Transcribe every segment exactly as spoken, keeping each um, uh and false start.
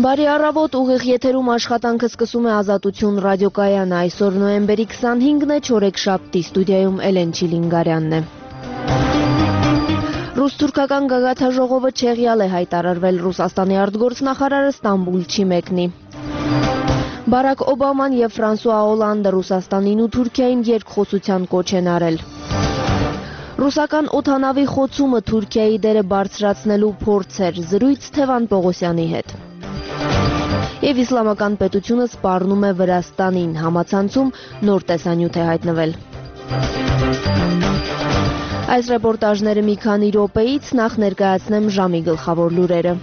Բարի առավոտ, ուղիղ եթերում աշխատանքը սկսում է Ազատություն ռադիոկայանը, այսօր նոյեմբերի քսանհինգն է, չորեքշաբթի, ստուդիայում Էլեն Չիլինգարյանն է։ Ռուս-թուրքական գագաթաժողովը չեղյալ է հայտարարվել, Ռուսաստանի արտգործնախարարը Ստամբուլ չի մեկնի։ Բարակ Օբաման և Ֆրանսուଆ Օլանդը Ռուսաստանին ու Թուրքիային երկխոսության կոչ են արել։ Ռուսական օդանավի խոցումը Թուրքիայի դերը բարձրացնելու փորձ էր, զրույց Թևան Պողոսյանի հետ։ Եվ իսլամական պետությունը սպառնում է Վրաստանին, համացանցում նոր տեսանյութ է հայտնվել։ Այս ռեպորտաժները մի քանի րոպեից, նախ ներկայացնեմ ժամի գլխավոր լուրերը։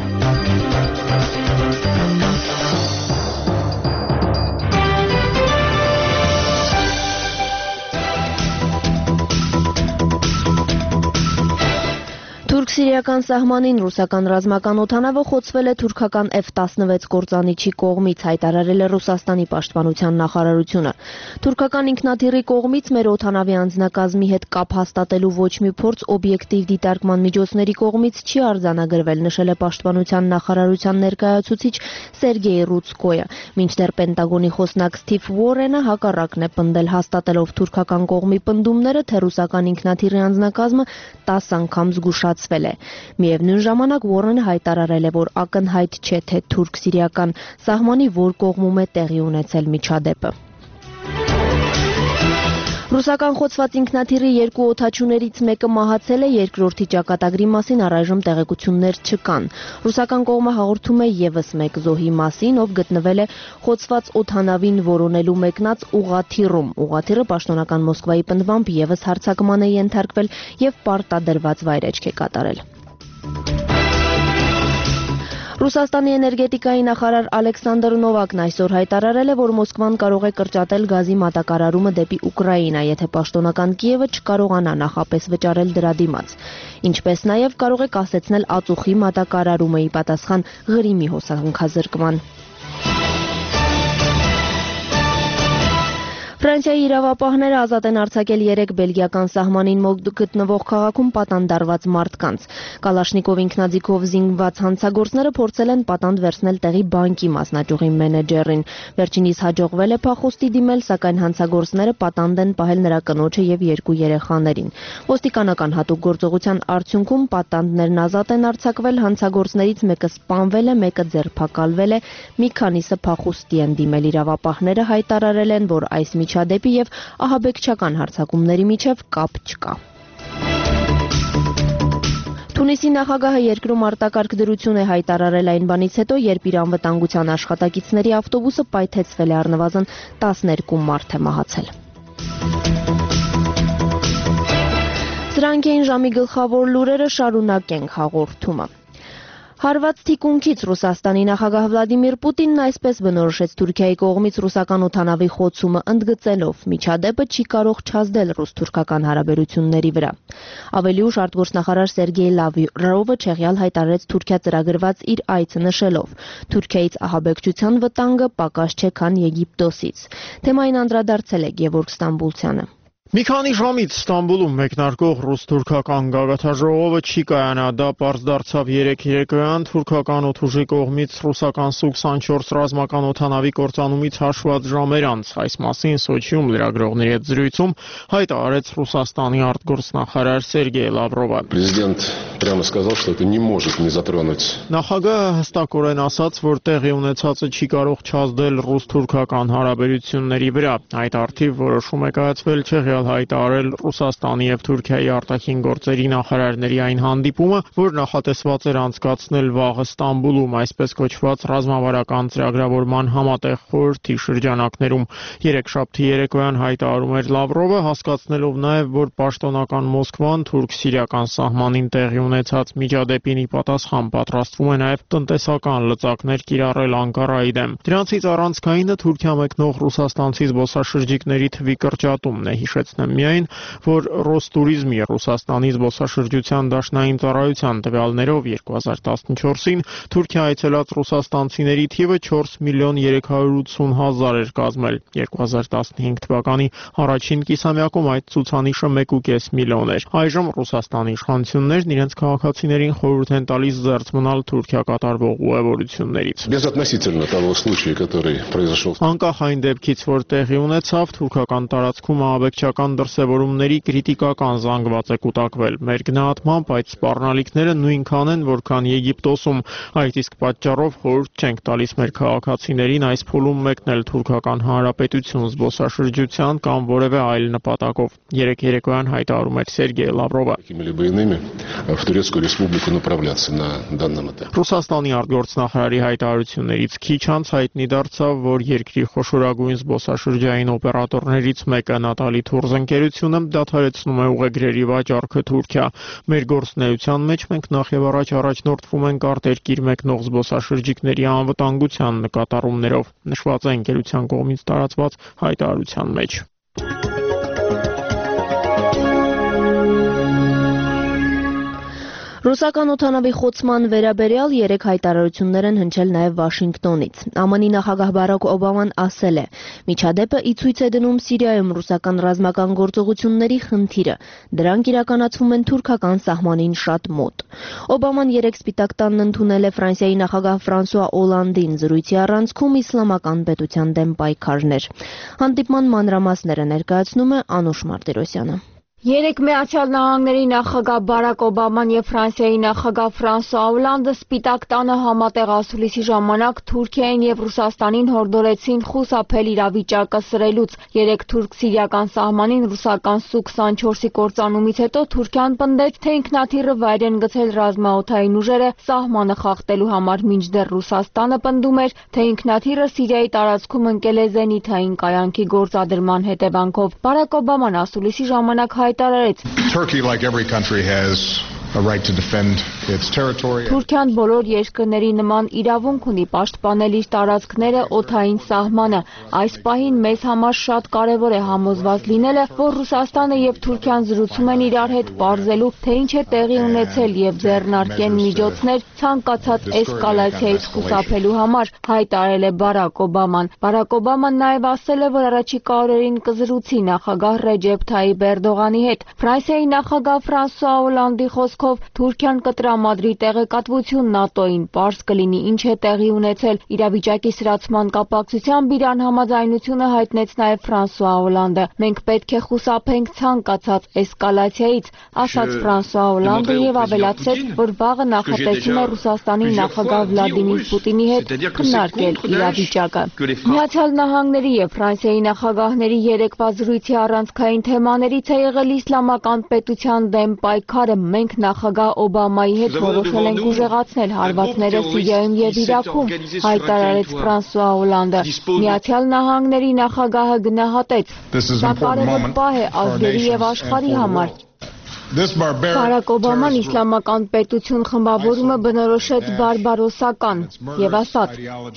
Թուրք-սիրիական սահմանին ռուսական ռազմական օդանավը խոցվել է թուրքական F տասնվեց կործանիչի կողմից, հայտարարել է Ռուսաստանի պաշտպանության նախարարությունը։ Թուրքական ինքնաթիռի կողմից մեր օդանավի անձնակազմի հետ կապ հաստատելու ոչ մի փորձ օբյեկտիվ դիտարկման միջոցների կողմից չի արձանագրվել, նշել է պաշտպանության նախարարության ներկայացուցիչ Սերգեյ Ռուցկոյը։ Մինչդեռ Պենտագոնի խոսնակ Սթիվ Ուորենը հակառակն է պնդել, հաստատելով թուրքական կողմի պնդումները, թե ռուսական ինքնաթիռի անձնակազմը տասը անգամ զգուշացվել է։ Միևնույն ժամանակ Ուորենը հայտարարել է, որ ակնհայտ չէ, թե թուրք-սիրիական սահմանի որ կողմում է տեղի ունեցել միջադեպը։ Ռուսական խոցված ինքնաթիռի երկու օդաչուներից մեկը մահացել է, երկրորդի ճակատագրի մասին առայժմ տեղեկություններ չկան։ Ռուսական կողմը հաղորդում է ևս մեկ զոհի մասին, ով գտնվել է խոցված օդանավին որոնելու մեկնած ուղղաթիռում։ Ուղղաթիռը պաշտոնական Մոսկվայի պնդմամբ ևս հարձակման է ենթարկվել և պարտադրված վայրէջք է կատարել։ Ռուսաստանի էներգետիկայի նախարար Ալեքսանդր Նովակն այսօր հայտարարել է, որ Մոսկվան կարող է կրճատել գազի մատակարարումը դեպի Ուկրաինա, եթե պաշտոնական Կիևը չկարողանա նախապես վճարել դրա դիմաց։ Ինչպես նաև կարող է կասեցնել ածուխի մատակարարումը ի պատասխան Ղրիմի հոսանքազրկման։ Ֆրանսիայի իրավապահները ազատ են արձակել երեք բելգիական սահմանին մոտ գտնվող քաղաքում պատանդարված մարդկանց։ Կալաշնիկով ինքնաձիգով զինված հանցագործները փորձել են պատանդ վերցնել տեղի բանկի մասնաճյուղի մենեջերին։ Վերջինիս հաջողվել է փախուստի դիմել, սակայն հանցագործները պատանդ են պահել նրա կնոջը և երկու երեխաներին։ Ոստիկանական հատուկ գործողության արդյունքում պատանդներն ազատ են արձակվել, հանցագործներից մեկը սպանվել է, մեկը ձերբակալվել է, մի քանիսը փախուստի են դիմել։ Իրավապահները հայտարարել են, որ այս միջադեպի և ահաբեկչական հարձակումների միջև կապ չկա։ Թունիսի նախագահը երկրում արտակարգ դրություն է հայտարարել այն բանից հետո, երբ իր անվտանգության աշխատակիցների ավտոբուսը պայթեցվել է, առնվազն տասներկու մարդ է մահացել։ Սրանք էին ժամի գլխավոր լուրերը, շարունակենք հաղորդումը։ Հարված թիկունքից Ռուսաստանի նախագահ Վլադիմիր Պուտինն այսպես բնորոշեց Թուրքիայի կողմից ռուսական օդանավի խոցումը, ընդգծելով՝ միջադեպը չի կարող չազդել ռուս-թուրքական հարաբերությունների վրա։ Ավելի ուշ արտգործնախարար Սերգեյ Լավրովը չեղյալ հայտարարեց Թուրքիա ծրագրված իր այցը, նշելով՝ Թուրքիայից ահաբեկչության վտանգը պակաս չէ, քան Եգիպտոսից։ Թեմային անդրադարձել է Գևորգ Ստամբուլցյանը։ Մի քանի ժամից Ստամբուլում մեկնարկող ռուս-թուրքական գագաթաժողովը չի կայանա, դա պարզ դարձավ երեկ երեկոյան թուրքական օդուժի կողմից ռուսական Սու քսանչորս ռազմական օդանավի կործանումից հաշված ժամեր անց։ Այս մասին Սոչիում լրագրողների հետ զրույցում հայտարարեց Ռուսաստանի արտգործնախարար Սերգեյ Լավրովը։ Президент прямо сказал, что это не может не затронуть. Նախագահը հստակորեն ասաց, որ տեղի ունեցածը չի կարող չազդել ռուս-թուրքական հարաբերությունների վրա։ Այդ արդիվ որոշում է կայացվել չեղյալ հայտարարել Ռուսաստանի և Թուրքիայի արտաքին գործերի նախարարների այն հանդիպումը, որ նախատեսված էր անցկացնել վաղը Ստամբուլում, այսպես կոչված ռազմավարական ծրագրավորման համատեղ խորհրդի շրջանակներում։ Երեքշաբթի երեկոյան հայտարարում էր Լավրովը, հասկացնելով նաև, որ պաշտոնական Մոսկվան թուրք-սիրիական սահմանին տեղի ունեցած միջադեպին ի պատասխան պատրաստվում է նաև տնտեսական լծակներ կիրառել Անկարայի դեմ։ Դրանցից առանցքայինը Թուրքիա մեկնող ռուսաստանցի զբոսաշրջիկների թվի կրճատումն է, հիշեց Նշանավորեմ միայն, որ Ռոստուրիզմի Ռուսաստանի զբոսաշրջության դաշնային ծառայության տվյալներով երկու հազար տասնչորսին Թուրքիա այցելած ռուսաստանցիների թիվը չորս միլիոն երեք հարյուր ութսուն հազար էր կազմել։ երկու հազար տասնհինգ թվականի առաջին կիսամյակում այդ ցուցանիշը մեկ ու կես միլիոն էր։ Այժմ Ռուսաստանի իշխանություններն իրենց քաղաքացիներին խորհուրդ են տալիս զերծ մնալ Թուրքիա կատարվող ուղևորություններից։ Безотносительно того случая, который произошел. Անկախ այն դեպքից, որ տեղի ունեցավ, թուրքական տարածքում ահաբեկչական դրսևորումների կրիտիկական զանգված է կուտակվել։ Մեր գնահատմամբ այդ սպառնալիքները նույնքան են, որքան Եգիպտոսում, այդ իսկ պատճառով խորհուրդ չենք տալիս մեր քաղաքացիներին այս փուլում մեկնել Թուրքական Հանրապետություն զբոսաշրջության կամ որևէ այլ նպատակով։ Երեք երեկոյան հայտարարում էր Սերգեյ Լավրովը։ Какими-либо иными в Турецкую республику направляться на данном этапе. Ռուսաստանի արտգործնախարարի հայտարարություններից քիչ անց հայտնի դարձավ, որ երկրի խոշորագույն զբոսաշրջային օպերատորներից մեկը Նատալի Թուրզ ընկերությունը դադարեցնում է ուղեգրերի վաճառքը Թուրքիա։ Մեր գործունեության մեջ մենք նախ եւ առաջ առաջնորդվում ենք արտերկիր մեկնող զբոսաշրջիկների անվտանգության նկատառումներով, նշված է ընկերության կողմից տարածված հայտարարության մեջ։ Ռուսական օդանավի խոցման վերաբերյալ երեք հայտարարություններ են հնչել նաև Վաշինգտոնից։ ԱՄՆ-ի նախագահ Բարաք Օբաման ասել է. «Միջադեպը ի ցույց է դնում Սիրիայում ռուսական ռազմական գործողությունների խնդիրը։ Դրանք իրականացվում են թուրքական սահմանին շատ մոտ»։ Օբաման երեք Սպիտակ տանն ընդունել է Ֆրանսիայի նախագահ Ֆրանսուଆ Օլանդին զրույցի առանցքում իսլամական պետության դեմ պայքարներ։ Հանդիպման մանրամասները ներկայացնում է Անուշ Մարտիրոսյանը։ Երեք Միացյալ Նահանգների նախագահ Բարաք Օբաման եւ Ֆրանսիայի նախագահ Ֆրանսուଆ Օլանդը Սպիտակ տանը համատեղ ասուլիսի ժամանակ Թուրքիային եւ Ռուսաստանին հորդորեցին խուսափել իրավիճակը սրելուց։ Երեք թուրք-սիրիական սահմանին ռուսական Սու քսանչորսի կործանումից հետո Թուրքիան պնդեց, թե ինքնաթիռը վայր են գցել ռազմաօդային ուժերը սահմանը խախտելու համար, մինչդեռ Ռուսաստանը պնդում էր, թե ինքնաթիռը Սիրիայի տարածքում ընկել է զենիթային կայանքի գործադրման հետևանքով։ Բարաք Օբաման ասուլիսի ժամանակ Turkey, like every country, has a right to defend its territory. Թուրքիան բոլոր երկրների նման իրավունք ունի պաշտպանել իր տարածքները, օդային սահմանը։ Այս պահին մեզ համար շատ կարևոր է համոզված լինելը, որ Ռուսաստանը եւ Թուրքիան զրուցում են իրար հետ պարզելու, թե ինչ է տեղի ունեցել եւ ձեռնարկեն միջոցներ ցանկացած էսկալացիայից խուսափելու համար, հայտարարել է Բարաք Օբաման։ Բարաք Օբաման նաեւ ասել է, որ առաջիկա օրերին կզրուցի նախագահ Ռեջեփ Թայիպ Էրդողանի հետ։ Ֆրանսիայի նախագահ Ֆրանսուଆ Օլանդի խոսքով Թուրքիան կտրամադրի տեղեկատվություն ՆԱՏՕ-ին, պարզ կլինի ինչ է տեղի ունեցել։ Իրավիճակի սրացման կապակցությամբ իր անհամաձայնությունը հայտնեց նաև Ֆրանսուଆ Օլանդը։ Մենք պետք է խուսափենք ցանկացած էսկալացիայից, ասաց Ֆրանսուଆ Օլանդը եւ ավելացրեց, որ վաղը նախատեսում է Ռուսաստանի նախագահ Վլադիմիր Պուտինի հետ քննարկել իրավիճակը։ Միացյալ Նահանգների եւ Ֆրանսիայի նախագահների երեկվա զրույցի առանցքային թեմաներից է եղել իսլամական պետության դեմ պայքարը։ Մենք նախագահ Օբամայի հետ որոշել ենք ուժեղացնել հարվածները Սիրիայում եւ Իրաքում, հայտարարեց Ֆրանսուଆ Օլանդը։ Միացյալ Նահանգների նախագահը գնահատեց. «Դա կարևոր պահ է ազգերի եւ աշխարհի համար»։ Բարաք Օբաման իսլամական պետություն խմբավորումը բնորոշեց բարբարոսական եւ ասաց.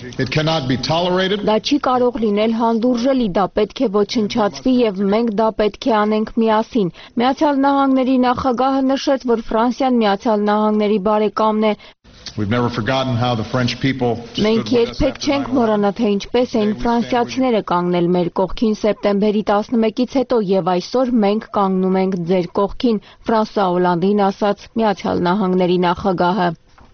«Դա չի կարող լինել հանդուրժելի, դա պետք է ոչնչացվի եւ մենք դա պետք է անենք միասին»։ Միացյալ Նահանգների նախագահը նշեց, որ Ֆրանսիան Միացյալ Նահանգների բարեկամն է։ Մենք երբեք չենք մոռանա, թե ինչպես էին ֆրանսիացիները կանգնել մեր կողքին սեպտեմբերի տասնմեկից հետո եւ այսօր մենք կանգնում ենք ձեր կողքին, Ֆրանսուଆ Օլանդին ասաց Միացյալ Նահանգների նախագահը։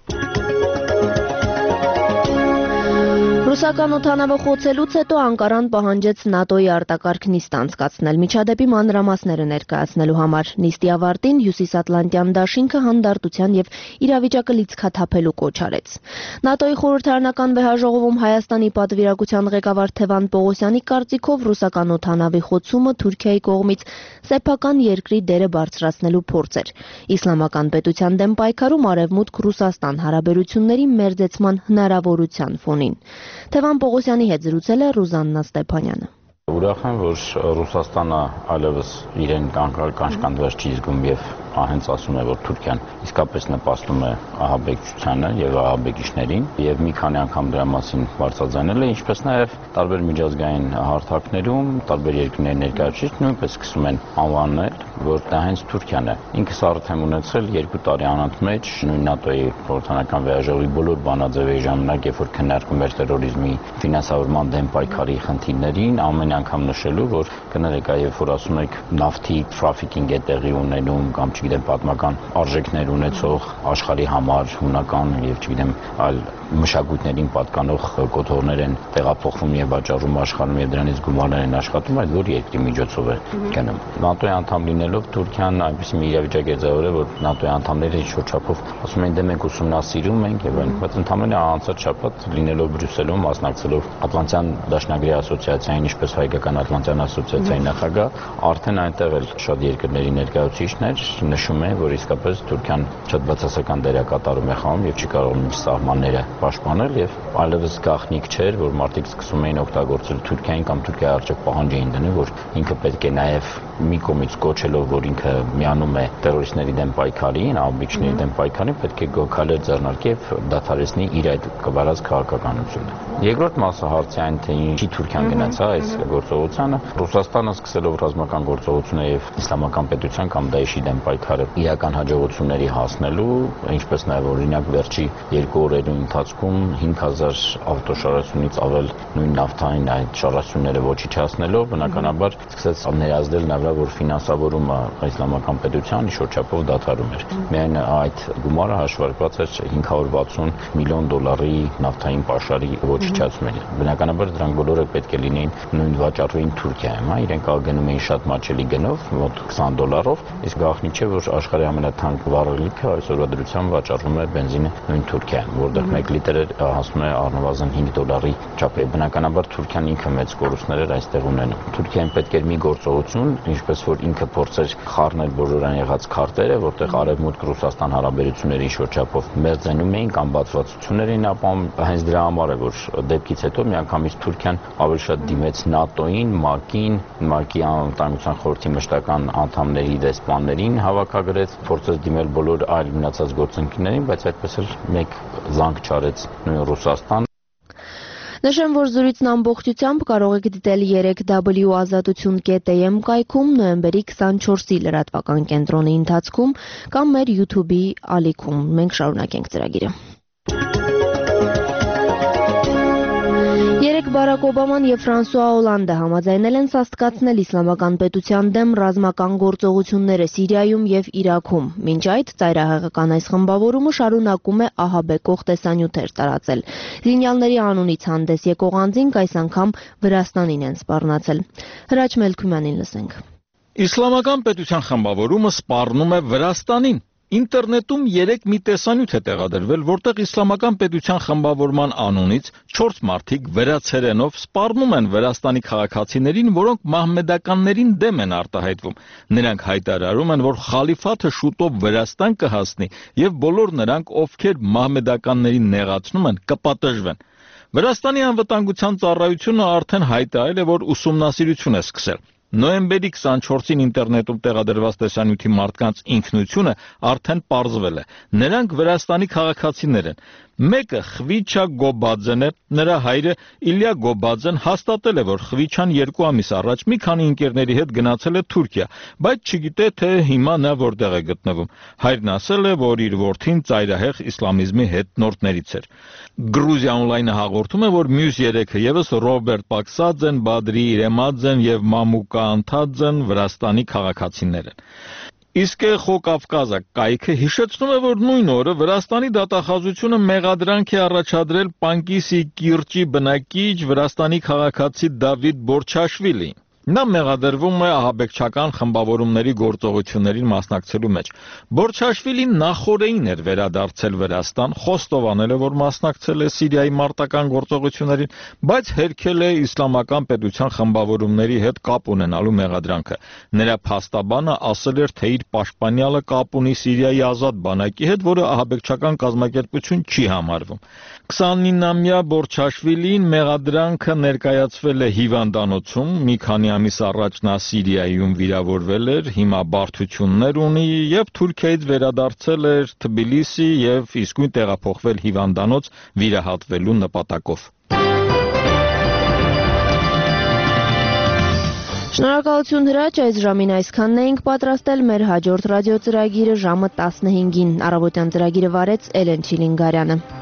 Ռուսական օդանավը խոցելուց հետո Անկարան պահանջեց ՆԱՏՕ-ի արտակարգ նիստ անցկացնել միջադեպի մանրամասները ներկայացնելու համար։ Նիստի ավարտին Հյուսիսատլանտյան դաշինքը հանդարտության եւ իրավիճակը լիցքաթափելու կոչ արեց։ ՆԱՏՕ-ի խորհրդարանական վեհաժողովում Հայաստանի պատվիրակության ղեկավար Թևան Պողոսյանի կարծիքով ռուսական օդանավի խոցումը Թուրքիայի կողմից սեփական երկրի դերը բարձրացնելու փորձ էր։ Իսլամական պետության դեմ պայքարում Արևմուտք-Ռուսաստան հարաբերությունների մերձեցման հնարավորության ֆոնին։ Թևան Պողոսյանի հետ զրուցել է Ռուզաննա Ստեփանյանը։ Ուրախ եմ, որ Ռուսաստանը այլևս իրեն կանչկանդված չի զգում եւ հենց ասում է, որ Թուրքիան իսկապես նպաստում է ահաբեկչությանը եւ ահաբեկիչներին եւ մի քանի անգամ դրա մասին բարձրաձայնել է, ինչպես նաեւ տարբեր միջազգային հարթակներում տարբեր երկրների ներկայացուցիչներ նույնպես սկսում են անվանել, որ դա հենց Թուրքիան է։ Ինքս արդեն եմ ունեցել երկու տարի անընդմեջ նույն ՆԱՏՕ-ի խորհրդանական վեաժողովի բոլոր բանաձևերի ժամանակ, երբ որ քննարկում էր տերորիզմի ֆինանսավորման դեմ պայքարի խնդիրներին, ամեն անգամ նշելու, որ կներեք, այ որ ասում եք նավթի տրաֆիկինգ է տեղի ունենում կամ չգիտեմ պատմական արժեքներ ունեցող աշխարհի համար հունական եւ չգիտեմ այլ մշակույթներին պատկանող կոթողներ են տեղափոխվում եւ վաճառում աշխարհում եւ դրանից գումարներ են աշխատում, այդ որ երկրի միջոցով է գնում։ ՆԱՏՕ-ի անդամ լինելով Թուրքիան այնպեսի մի իրավիճակ է ձևավորել, որ ՆԱՏՕ-ի անդամները ինչ-որ չափով ասում են դե մենք ուսումնասիրում ենք եւ այլն, բայց ընդհանրապես անցած շաբաթ լինելով Բրյուսելում, մասնակցելով Ատլանտյան դաշնագրի ասոցիացիային, ինչպես հայկական Ատլանտյան ասոցիացիայի նախագահ, արդեն այնտեղ էլ շատ երկրների ներկայացուցիչներ նշում են, որ իսկապես Թուրքիան շատ բացասական դերակատարում է խաղում եւ չի կարող իր սահմանները պաշտպանել եւ այլևս գաղտնիք չէր, որ մարդիկ սկսում էին օգտագործել Թուրքիային կամ Թուրքիայի առջև պահանջ էին դնում, որ ինքը պետք է նաեւ մի կողմից կոչելով, որ ինքը միանում է տերորիստների դեմ պայքարին, ահաբեկչների դեմ պայքարին, պետք է գոքալեր ձեռնարկի եւ դադարեցնի իր այդ կվարած քաղաքականությունը։ Երկրորդ մասը հարցի այն, թե ինչի Թուրքիան գնաց այս գործողությանը, Ռուսաստանը սկսելով ռազմական գործողությունը եւ իսլամական պետության կամ Դաեշի դեմ պայքարը իրական հաջողությունների հասնելու, ինչպես նաեւ օրինակ վերջի երկու օրերի ընթացքում հինգ հազար ավտոշարասյունից ավել նույն նավթային այդ շարասյունները ոչնչացնելով, բնականաբար սկսեց ներազդել նա, որ ֆինանսավորումը իսլամական պետության շրջապով դադարում էր։ Միայն այդ գումարը հաշվարկված էր հինգ հարյուր վաթսուն միլիոն դոլարի նավթային պաշարի ոչնչացումին։ Բնականաբար դրանք բոլորը պետք է լինեին նույն վաճառվեին Թուրքիայում, հա, իրենք գնում էին շատ մաչելի գնով, մոտ քսան դոլարով, իսկ գաղտնիք չէ, որ աշխարհի ամենաթանկ վառելիքը այսօրվա դրությամբ վաճառվում է բենզինը նույն Թուրքիայում, որտեղ մեկ լիտրը հասնում է առնվազն հինգ դոլարի չափի։ Բնականաբար Թուրքիան ինքը մեծ կորուստներ էր այստեղ ունենում։ Թուրքիային պետք էր մի գործողություն, ինչպես որ ինքը փորձեր խառնել բոլորան եղած քարտերը, որտեղ Արևմուտք-Ռուսաստան հարաբերությունների շրջապով մերձենում էին կամ բացվածություններ էին ապահովում, հենց դրա համար է, որ դեպքից հետո միանգամից Թուրքիան ավելի շատ դիմեց ՆԱՏՕ-ին, ՄԱԿ-ին, ՄԱԿ-ի անվտանգության խորհրդի մշտական անդամների դեսպաններին հավաքագրեց, փորձեց դիմել բոլոր այլ մնացած գործընկերներին, բայց այդպես էլ մեկ զանգ չարեց նույն Ռուսաստան։ Նշեմ, որ զրույցն ամբողջությամբ կարող եք դիտել երեք w ազատություն կետ am կայքում նոյեմբերի քսանչորսի լրատվական կենտրոնի ընթացքում կամ մեր YouTube-ի ալիքում։ Մենք շարունակենք ծրագիրը։ Երեկ Բարակ Օբաման եւ Ֆրանսուଆ Օլանդը համաձայնել են սաստկացնել իսլամական պետության դեմ ռազմական գործողությունները Սիրիայում եւ Իրաքում։ Մինչ այդ ծայրահեղական այս խմբավորումը շարունակում է ահաբեկող տեսանյութեր տարածել։ Զինյալների անունից հանդես եկող անձինք այս անգամ Վրաստանին են սպառնացել։ Հրաչ Մելքումյանին լսենք։ Իսլամական պետության խմբավորումը սպառնում է Վրաստանին։ Ինտերնետում երեք մի տեսանյութ է տեղադրվել, որտեղ իսլամական պետության խմբավորման անունից չորս մարդիկ վրացերենով սպառնում են Վրաստանի քաղաքացիներին, որոնք մահմեդականներին դեմ են արտահայտվում։ Նրանք հայտարարում են, որ խալիֆաթը շուտով Վրաստան կհասնի եւ բոլոր նրանք, ովքեր մահմեդականներին նեղացնում են, կպատժվեն։ Վրաստանի անվտանգության ծառայությունը արդեն հայտարարել է, որ ուսումնասիրություն է սկսել։ Նոյեմբերի քսանչորսին ինտերնետում տեղադրված տեսանյութի մարդկանց ինքնությունը արդեն պարզվել է։ Նրանք Վրաստանի քաղաքացիներ են։ Մեկը Խվիչա Գոբաձեն է, նրա հայրը Իլյա Գոբաձեն հաստատել է, որ Խվիչան երկու ամիս առաջ մի քանի ընկերների հետ գնացել է Թուրքիա, բայց չգիտե, թե հիմա նա որտեղ է գտնվում։ Հայրն ասել է, որ իր որդին ծայրահեղ իսլամիզմի հետնորդներից էր։ Գրուզիա օնլայնը հաղորդում է, որ մյուս երեքը ևս Ռոբերտ Պաքսաձեն, Բադրի Իրեմաձեն եւ Մամուկա Անթաձեն Վրաստանի քաղաքացիներ են։ Իսկ Խոկավկազա կայքը հիշեցնում է, որ նույն օրը Վրաստանի դատախազությունը մեղադրանք է առաջադրել Պանկիսի կիրճի բնակիչ Վրաստանի քաղաքացի Դավիթ Բորչաշվիլին։ Նա մեղադրվում է ահաբեկչական խմբավորումների գործողություններին մասնակցելու մեջ։ Բորչաշվիլին նախորդին էր վերադարձել Վրաստան, խոստովանել է, որ մասնակցել է Սիրիայի մարտական գործողություններին, բայց հերքել է իսլամական պետության խմբավորումների հետ կապ ունենալու մեղադրանքը։ Նրա փաստաբանը ասել էր, թե իր պաշտպանյալը կապ ունի Սիրիայի ազատ բանակի հետ, որը ահաբեկչական կազմակերպություն չի համարվում։ քսանինամյա Բորչաշվիլին մեղադրանքը ներկայացվել է հիվանդանոցում մի քանի մի ամիս առաջ նա Սիրիայում վիրավորվել էր, հիմա բարդություններ ունի եւ Թուրքիայից վերադարձել էր Թբիլիսի եւ իսկույն տեղափոխվել հիվանդանոց վիրահատվելու նպատակով։ Շնորհակալություն Հրաչ, այս ժամին այսքանն էինք պատրաստել, մեր հաջորդ ռադիոծրագիրը ժամը տասնհինգին, առավոտյան ծրագիրը վարեց Էլեն Չիլինգարյանը։